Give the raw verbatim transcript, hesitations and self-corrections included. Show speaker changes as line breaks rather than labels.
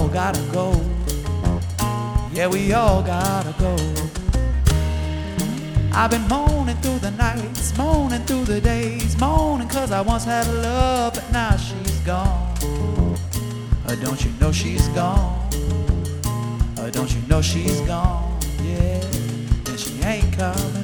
gotta go. Yeah, we all gotta go. I've been moaning through the nights, moaning through the days, moaning cause I once had love, but now she's gone. Uh, don't you know she's gone? Uh, don't you know she's gone? Yeah, and she ain't coming